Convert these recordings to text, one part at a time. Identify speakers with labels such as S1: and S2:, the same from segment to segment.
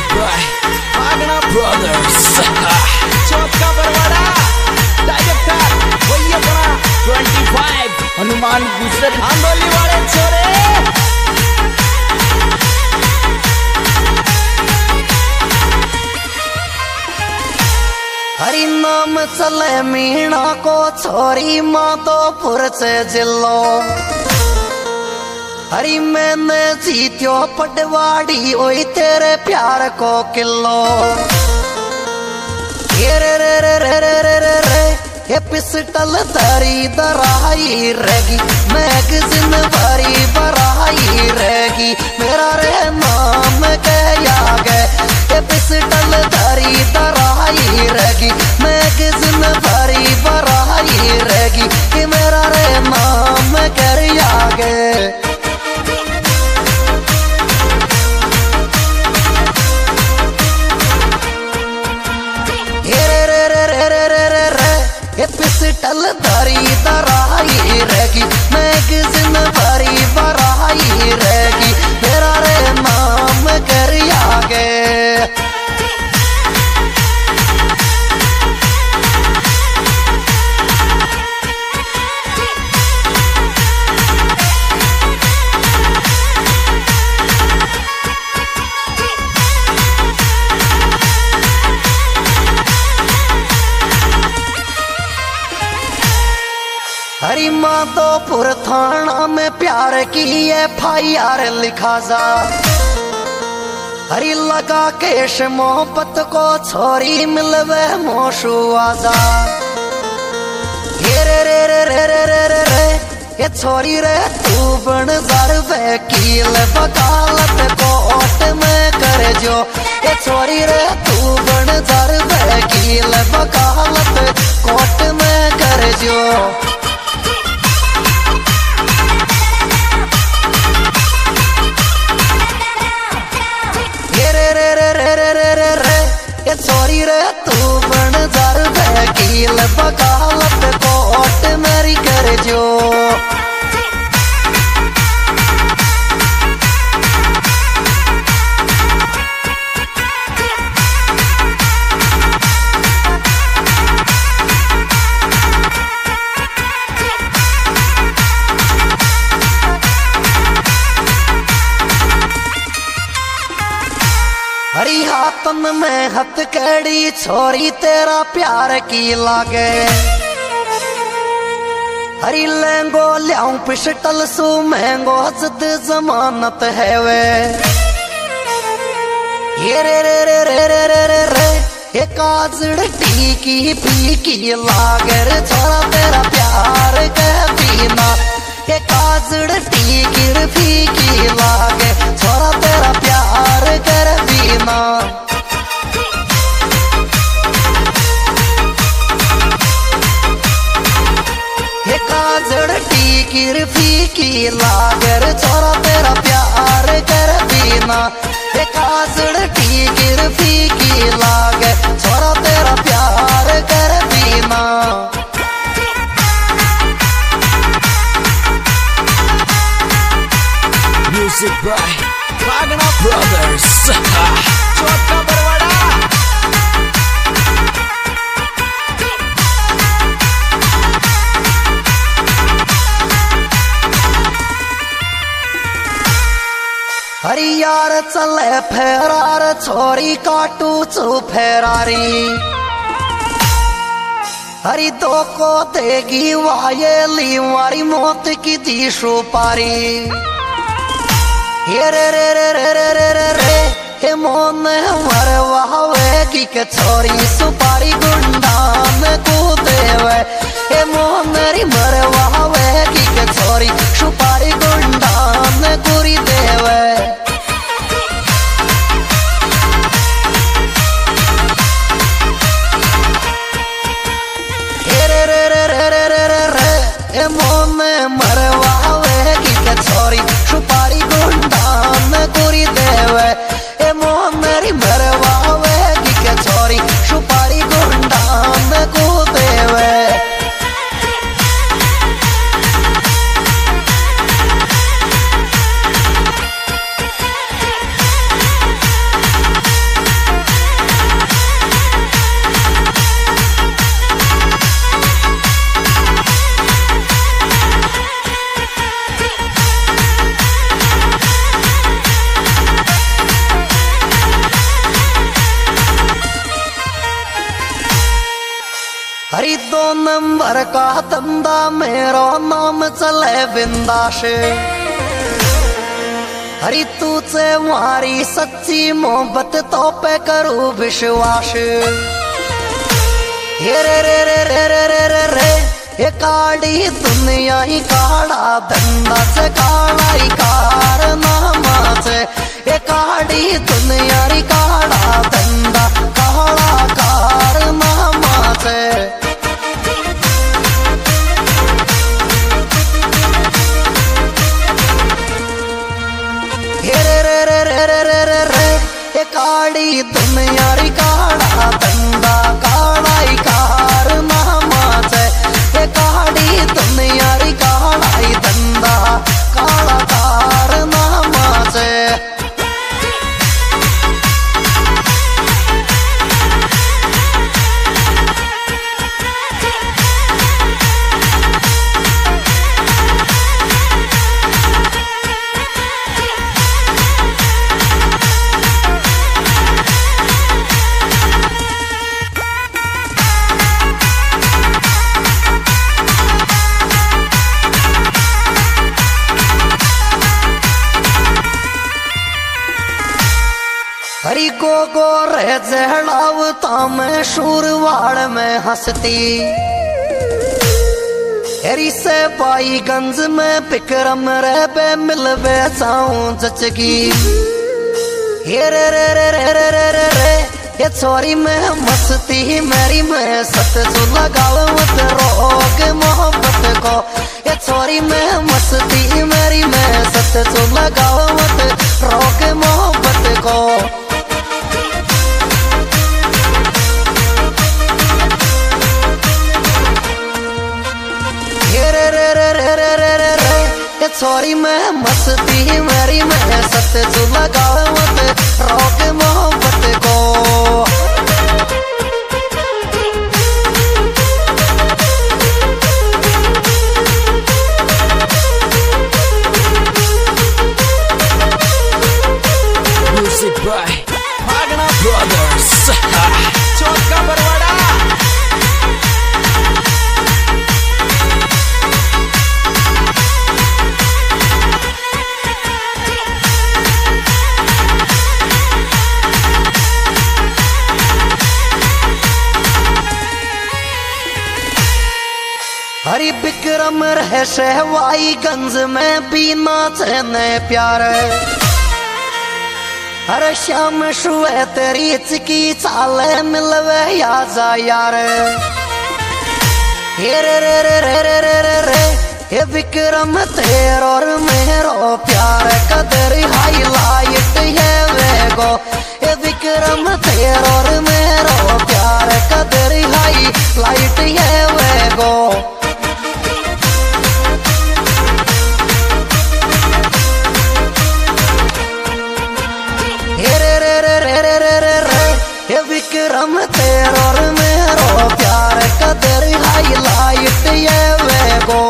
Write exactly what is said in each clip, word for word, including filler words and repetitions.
S1: Music by Magna Brothers. चौका Barwara director वही अपना पच्चीस हनुमान गुजर आंदोली वाले छोरे।
S2: हरि नाम चले मीणा को छोरी माधोपुर से जिलो। हरी मैंने जीत्यो पटवाड़ी ओई तेरे प्यार को किलो। ये रे रे रे रे रे रे रे रे ये पिस्टल धरी दराई रहेगी, मैगजीन भरी भराई रहेगी, मेरा रे नाम क्या गे। ये पिस्टल धरी दराई रहेगी, मैगजीन भरी भराई रहेगी, कि मेरा रे नाम क्या गे। पिस्टल धरी दराई रहेगी, मैगजीन भरी भराई रहेगी, मेरा रे नाम कर आगे। हरी माधोपुर थाना में प्यार की एफ आई आर लिखा जा। हरी लगा केश मोहब्बत को छोरी मिलवे मोशु आजा। ये रे रे रे रे रे रे रे रे ये छोरी रे तू बन जर वकील वकालत कोर्ट में कर जो। ये छोरी रे तू बन जर वकील वकालत कोर्ट में कर जो। छोरी रे तू बन जर वकील वकालत कोर्ट मेरी कर जो। हरी हाथन में हथकड़ी छोरी तेरा प्यार की लागे। हरी लहंगो लियाऊं पिस्टल सु महंगो हजद जमानत है वे। ये रे रे रे रे रे रे रे रे ये काजड़ टीकी फीकी लागे रे छोरा तेरा प्यार के बिना। ये काजड़ टीकी फीकी लागे छोरा तेरा प्यार कर बिना। ये काजड़ टीकी फीकी लागे रे छोरा तेरा प्यार कर बिना। ये काजड़ टीकी फीकी लागे छोरा तेरा प्यार कर बिना।
S1: Music by Magna Brothers. चौका बरवाड़ा
S2: हरी यार चले फेरार छोरी काटू चू फेरारी। हरी दो को देगी वायली वारी मौत की दी सुपारी। ये रे रे रे रे रे रे रे रे हे मोन मर वावे की के छोरी सुपारी गुंडा में कूदे वे। हे मोन री मर वावे की के छोरी सुपारी गुंडा में गुरी देवे। ये रे रे रे रे रे रे रे रे हे मोन मर वावे की के छोरी सुपारी गुंडा में गुरी देवे। ए मोहन मेरी मरवावे की के छोरी सुपारी गुंडा में गु देवे। नंबर का धंधा मेरो नाम चले बिंदास। हरी तुझे मारी सच्ची मोहब्बत तो पे करूँ विश्वास। हे रे रे रे रे रे रे रे रे ये काड़ी दुनिया ही काड़ा धंधा से काड़ा ही कारनामा से। ये काड़ी दुनिया ही काड़ा धंधा काड़ा कारनामा से। हे रे रे रे रे रे रे रे रे ये काड़ी दुनिया ही काड़ा धंधा काड़ा ही कारनामा से। ये काड़ी दुनिया ही काड़ा ही धंधा काड़ा कारनामा से। हरी को गो रे जहड़ावता में शूरवाड़ में हंसती। हरी से बाईगंज में बिक्रम रे बे मिलवे जाऊं जचगी। हे रे रे रे रे रे रे रे रे ये छोरी में मस्ती मेरी में सत जो लगाओ मत रोग मोहब्बत को। ये छोरी में मस्ती मेरी में सत जो लगाओ मत रोग मोहब्बत को। छोरी में मस्ती मेरी में सत जो लगाओ मत रोक मोहब्बत को।
S1: Music by Bhagana Brothers, चौका बरवाड़ा।
S2: हरी बिक्रम रह शहवाई गंज में भी नाचे ने प्यार। हर शाम शुए तेरी चिकी चाले मिलवे या जा यार। हे रे रे रे रे रे रे रे रे हे विक्रम तेर और मेरो प्यार कदर हाईलाइट है वेगो। हे विक्रम तेर और मेरो प्यार कदर हाईलाइट है वेगो। विक्रम तेर और मेरो प्यार कदर हाईलाइट ये वेगो।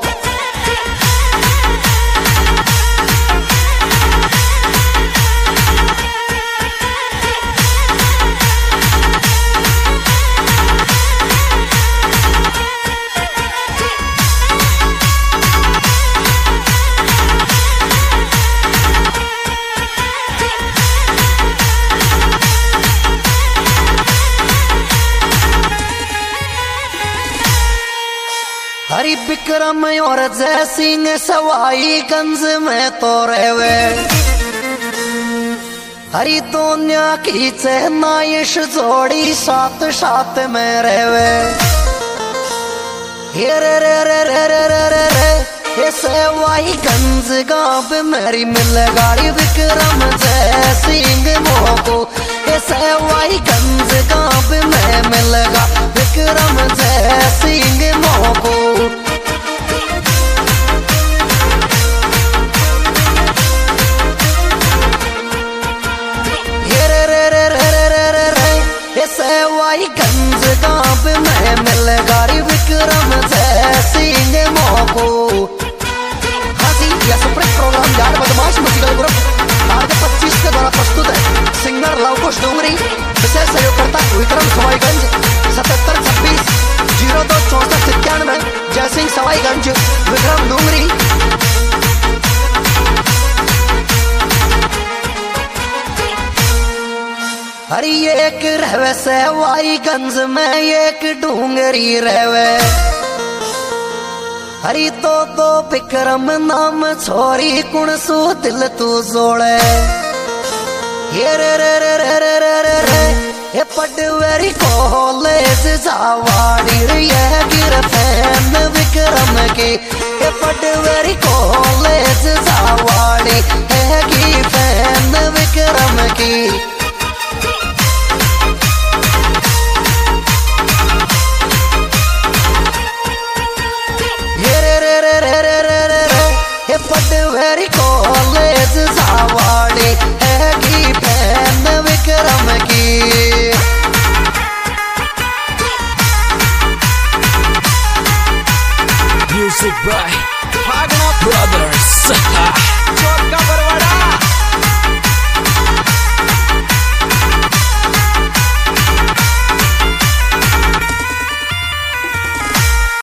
S2: हरी बिक्रम और जय सिंह सवाई गंज में तो रहवे। हरी दोनिया की चहनाइश जोड़ी साथ साथ में रहवे। हे रे रे रे रे रे रे रे रे ये सवाई गंज गाँव मेरी मिल गाड़ी विक्रम जय सिंह मोको। ये सवाई गंज गाँव में मिलगा विक्रम जय सिंह मोको। गंज गाँव में मिल गाड़ी विक्रम जय सिंह मोको। हाँ जी, यह सुप्रीम प्रोग्राम यार बदमाश म्यूजिकल ग्रुप कार्य पच्चीस के द्वारा प्रस्तुत है। सिंगर लवकुश डोंगरी, विशेष सहयोगकर्ता विक्रम सवाईगंज। सतहत्तर छब्बीस जीरो जीरो दो चौसठ सत्तानवे जयसिंह सवाईगंज विक्रम डूंगरी। हरी एक रहवे सवाईगंज में एक डूंगरी रहवे। हरी दो दो विक्रम नाम छोरी कुण सु दिल तू जोड़े। ये रे रे रे रे रे रे रे रे ये पटवेरी कॉलेज जावाड़ी ये गिरफैन विक्रम की। ये पटवेरी कॉलेज